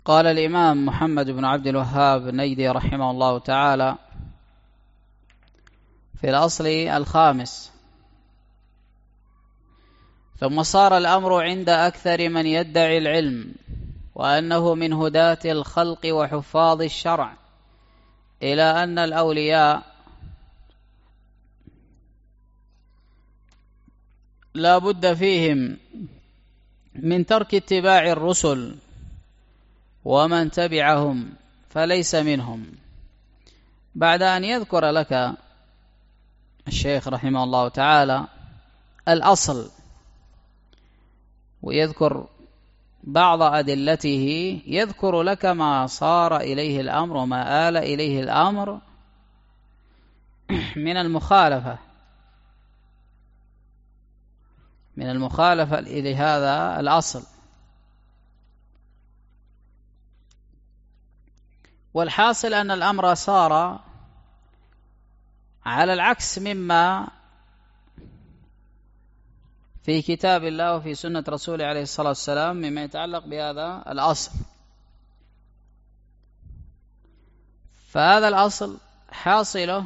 قال الإمام محمد بن عبد الوهاب النجدي رحمه الله تعالى في الأصل الخامس: ثم صار الأمر عند أكثر من يدعي العلم وأنه من هداة الخلق وحفاظ الشرع إلى أن الأولياء لا بد فيهم من ترك اتباع الرسل، ومن تبعهم فليس منهم. بعد أن يذكر لك الشيخ رحمه الله تعالى الأصل ويذكر بعض أدلته، يذكر لك ما صار إليه الأمر وما آل إليه الأمر من المخالفة لهذا الأصل. والحاصل أن الأمر صار على العكس مما في كتاب الله وفي سنة رسوله عليه الصلاة والسلام مما يتعلق بهذا الأصل. فهذا الأصل حاصله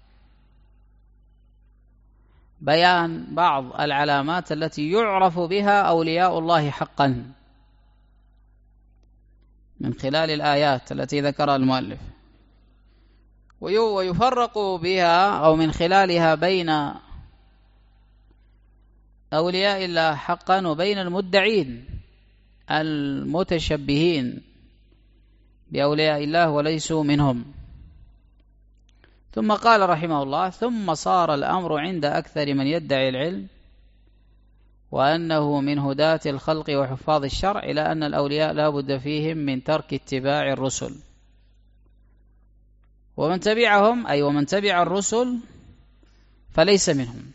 بيان بعض العلامات التي يعرف بها أولياء الله حقا من خلال الآيات التي ذكرها المؤلف، ويفرق بها أو من خلالها بين أولياء الله حقا وبين المدعين المتشبهين بأولياء الله وليسوا منهم. ثم قال رحمه الله: ثم صار الأمر عند أكثر من يدعي العلم وأنه من هداة الخلق وحفاظ الشرع إلى أن الأولياء لا بد فيهم من ترك اتباع الرسل، ومن تبعهم أي ومن تبع الرسل فليس منهم.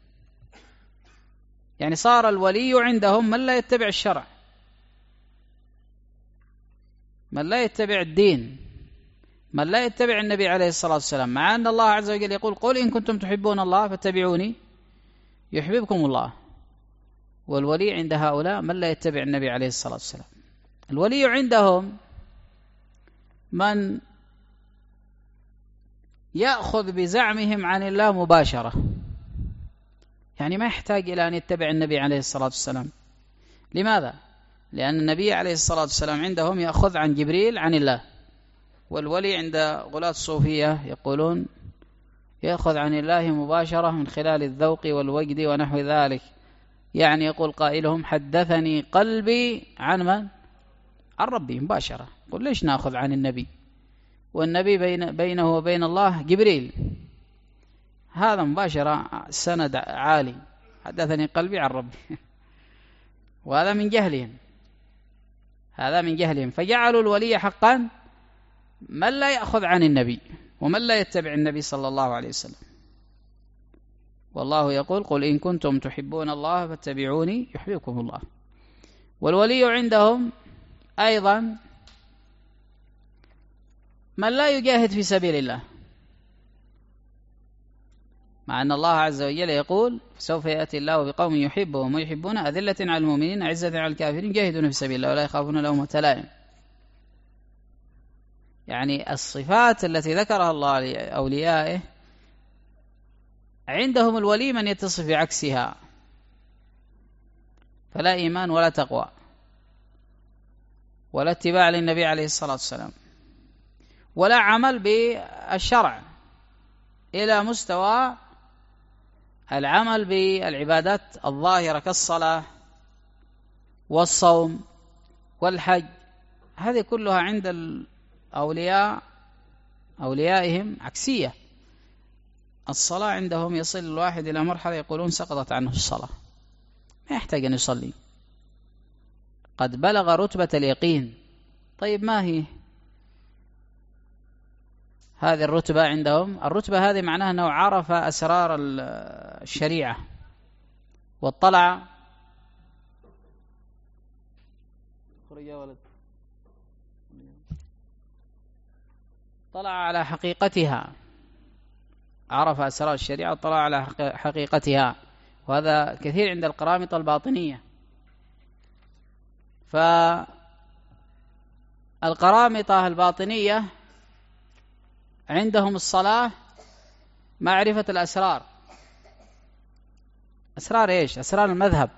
يعني صار الولي عندهم من لا يتبع الشرع، من لا يتبع الدين، من لا يتبع النبي عليه الصلاة والسلام، مع أن الله عز وجل يقول: قل إن كنتم تحبون الله فاتبعوني يحببكم الله. والولي عند هؤلاء من لا يتبع النبي عليه الصلاة والسلام. الولي عندهم من يأخذ بزعمهم عن الله مباشرة، يعني ما يحتاج إلى أن يتبع النبي عليه الصلاة والسلام. لماذا؟ لأن النبي عليه الصلاة والسلام عندهم يأخذ عن جبريل عن الله، والولي عند غلاة الصوفية يقولون يأخذ عن الله مباشرة من خلال الذوق والوجد ونحو ذلك. يعني يقول قائلهم: حدثني قلبي عن من؟ عن ربي مباشرة. قل ليش نأخذ عن النبي والنبي بينه وبين الله جبريل؟ هذا مباشرة سند عالي، حدثني قلبي عن ربي. وهذا من جهلهم، هذا من جهلهم. فجعلوا الولي حقا من لا يأخذ عن النبي ومن لا يتبع النبي صلى الله عليه وسلم. والله يقول: قل إن كنتم تحبون الله فاتبعوني يحببكم الله. والولي عندهم أيضا من لا يجاهد في سبيل الله، مع أن الله عز وجل يقول: سوف يأتي الله بقوم يحبهم ويحبون أذلة على المؤمنين عزة على الكافرين جاهدون في سبيل الله ولا يخافون لومة لائم. يعني الصفات التي ذكرها الله لأوليائه عندهم الولي من يتصف بعكسها، فلا إيمان ولا تقوى ولا اتباع للنبي عليه الصلاة والسلام ولا عمل بالشرع إلى مستوى العمل بالعبادات الظاهرة كالصلاة والصوم والحج. هذه كلها عند أوليائهم عكسية. الصلاة عندهم يصل الواحد إلى مرحلة يقولون سقطت عنه الصلاة، ما يحتاج أن يصلي، قد بلغ رتبة اليقين. طيب ما هي هذه الرتبة عندهم؟ الرتبة هذه معناها أنه عرف أسرار الشريعة واطلع طلع على حقيقتها، عرف أسرار الشريعة وطلع على حقيقتها. وهذا كثير عند القرامطة الباطنية. القرامطة الباطنية عندهم الصلاة معرفة الأسرار. أسرار إيش؟ أسرار المذهب.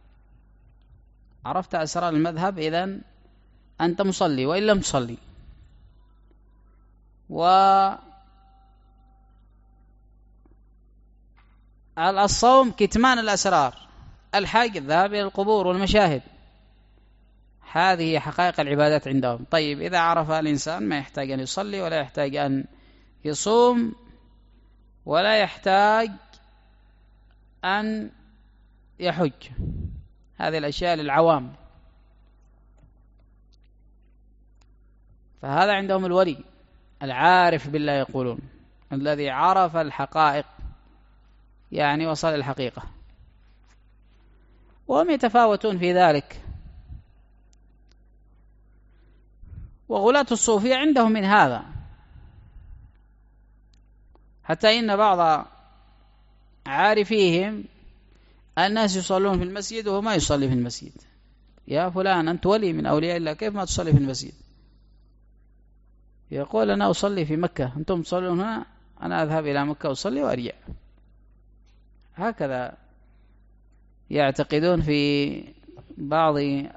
عرفت أسرار المذهب إذن أنت مصلي وإن لم تصلي. والصوم كتمان الأسرار، الحج الذهاب إلى القبور والمشاهد. هذه حقائق العبادات عندهم. طيب إذا عرف الإنسان ما يحتاج أن يصلي ولا يحتاج أن يصوم ولا يحتاج أن يحج، هذه الأشياء للعوام. فهذا عندهم الولي العارف بالله، يقولون الذي عرف الحقائق، يعني وصل الحقيقة. وهم يتفاوتون في ذلك. وغلاة الصوفية عندهم من هذا، حتى إن بعض عارفيهم الناس يصلون في المسجد وهو ما يصلي في المسجد. يا فلان أنت ولي من أولياء الله، كيف ما تصلي في المسجد؟ يقول أنا أصلي في مكة، أنتم تصلون هنا، أنا أذهب إلى مكة أصلي وأرجع. هكذا يعتقدون في بعض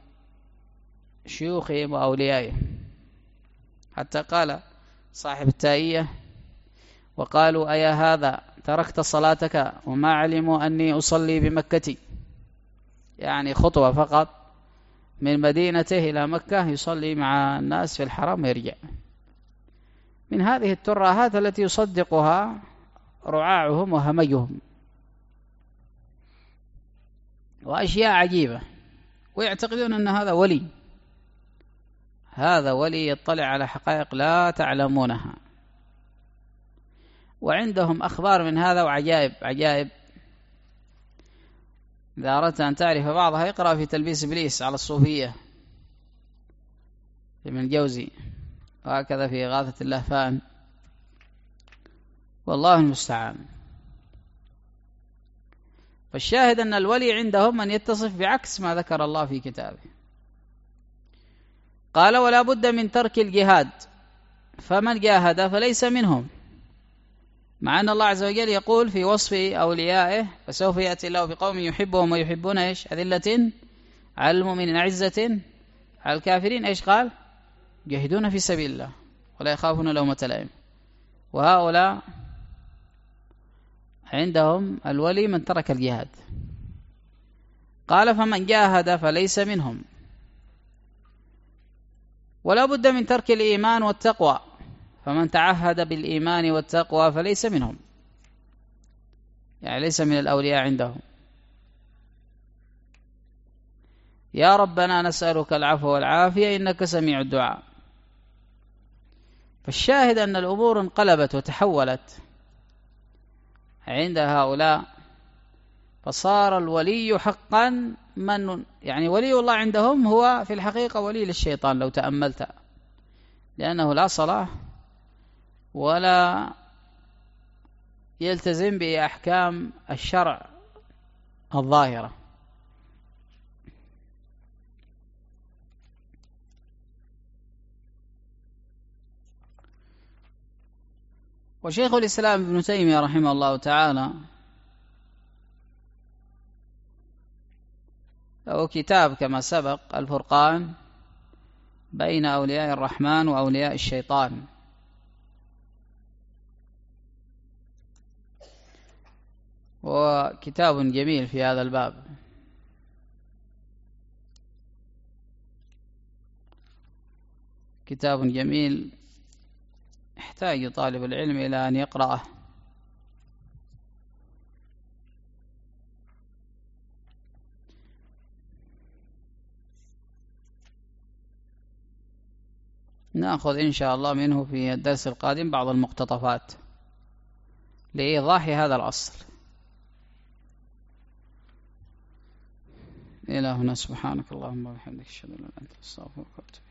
شيوخهم وأوليائهم. حتى قال صاحب التائية: وقالوا أيا هذا تركت صلاتك وما علموا أني أصلي بمكتي، يعني خطوة فقط من مدينته إلى مكة يصلي مع الناس في الحرم ويرجع. من هذه الترهات التي يصدقها رعاعهم وهمجهم، وأشياء عجيبة، ويعتقدون أن هذا ولي. هذا ولي يطلع على حقائق لا تعلمونها. وعندهم أخبار من هذا وعجائب عجائب. إذا أردت أن تعرف بعضها اقرأ في تلبيس إبليس على الصوفية ابن الجوزي، وهكذا في إغاثة اللهفان. والله المستعان. فالشاهد أن الولي عندهم من يتصف بعكس ما ذكر الله في كتابه. قال: ولا بد من ترك الجهاد، فمن جاهد فليس منهم. مع أن الله عز وجل يقول في وصف أوليائه: فسوف يأتي الله بقوم يحبهم ويحبون إيش؟ أذلة على المؤمنين عزة على الكافرين. إيش قال؟ يجاهدون في سبيل الله ولا يخافون لومة لائم. وهؤلاء عندهم الولي من ترك الجهاد. قال: فمن جاهد فليس منهم. ولا بد من ترك الإيمان والتقوى، فمن تعهد بالإيمان والتقوى فليس منهم، يعني ليس من الأولياء عندهم. يا ربنا نسألك العفو والعافية إنك سميع الدعاء. فالشاهد أن الأمور انقلبت وتحولت عند هؤلاء، فصار الولي حقا من، يعني ولي الله عندهم هو في الحقيقة ولي للشيطان لو تأملت، لأنه لا صلاة ولا يلتزم بأحكام الشرع الظاهرة. وشيخ الإسلام ابن تيمية رحمه الله تعالى له كتاب كما سبق: الفرقان بين أولياء الرحمن وأولياء الشيطان. وكتاب جميل في هذا الباب. كتاب جميل يحتاج طالب العلم إلى أن يقرأه. نأخذ إن شاء الله منه في الدرس القادم بعض المقتطفات لإيضاح هذا الأصل. إلى هنا، سبحانك اللهم وبحمدك، أشهد أن لا إله إلا أنت، أستغفرك وأتوب إليك.